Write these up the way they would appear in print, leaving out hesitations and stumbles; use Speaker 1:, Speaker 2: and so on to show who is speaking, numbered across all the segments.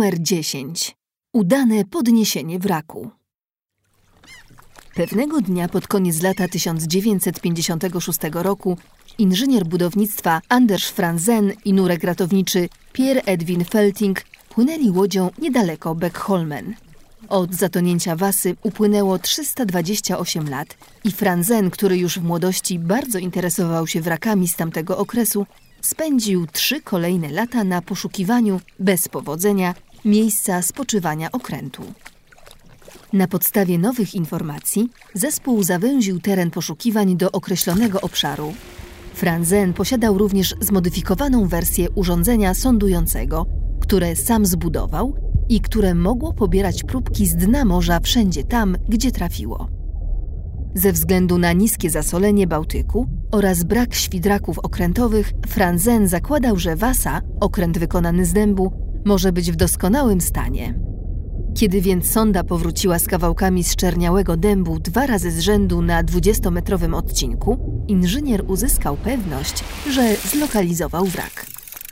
Speaker 1: Numer 10. Udane podniesienie wraku. Pewnego dnia pod koniec lata 1956 roku inżynier budownictwa Anders Franzen i nurek ratowniczy Pierre Edwin Felting płynęli łodzią niedaleko Beckholmen. Od zatonięcia Wasy upłynęło 328 lat i Franzen, który już w młodości bardzo interesował się wrakami z tamtego okresu, spędził 3 kolejne lata na poszukiwaniu, bez powodzenia, miejsca spoczywania okrętu. Na podstawie nowych informacji zespół zawęził teren poszukiwań do określonego obszaru. Franzen posiadał również zmodyfikowaną wersję urządzenia sądującego, które sam zbudował i które mogło pobierać próbki z dna morza wszędzie tam, gdzie trafiło. Ze względu na niskie zasolenie Bałtyku oraz brak świdraków okrętowych, Franzen zakładał, że Wasa, okręt wykonany z dębu, może być w doskonałym stanie. Kiedy więc sonda powróciła z kawałkami zczerniałego dębu 2 razy z rzędu na 20-metrowym odcinku, inżynier uzyskał pewność, że zlokalizował wrak.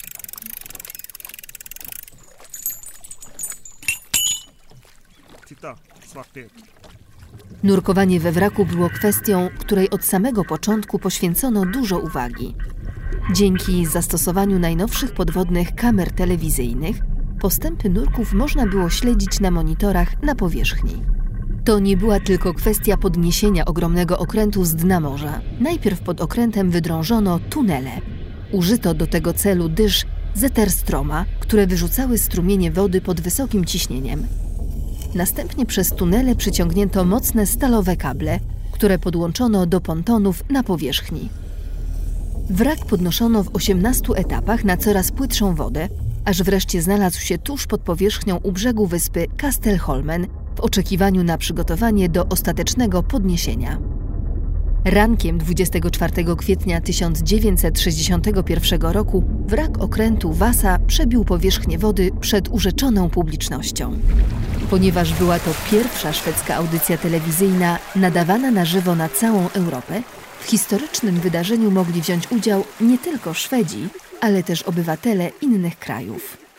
Speaker 1: Nurkowanie we wraku było kwestią, której od samego początku poświęcono dużo uwagi. Dzięki zastosowaniu najnowszych podwodnych kamer telewizyjnych postępy nurków można było śledzić na monitorach na powierzchni. To nie była tylko kwestia podniesienia ogromnego okrętu z dna morza. Najpierw pod okrętem wydrążono tunele. Użyto do tego celu dysz Zetterstroma, które wyrzucały strumienie wody pod wysokim ciśnieniem. Następnie przez tunele przyciągnięto mocne stalowe kable, które podłączono do pontonów na powierzchni. Wrak podnoszono w 18 etapach na coraz płytszą wodę, aż wreszcie znalazł się tuż pod powierzchnią u brzegu wyspy Kastelholmen w oczekiwaniu na przygotowanie do ostatecznego podniesienia. Rankiem 24 kwietnia 1961 roku wrak okrętu Wasa przebił powierzchnię wody przed urzeczoną publicznością. Ponieważ była to pierwsza szwedzka audycja telewizyjna nadawana na żywo na całą Europę, w historycznym wydarzeniu mogli wziąć udział nie tylko Szwedzi, ale też obywatele innych krajów.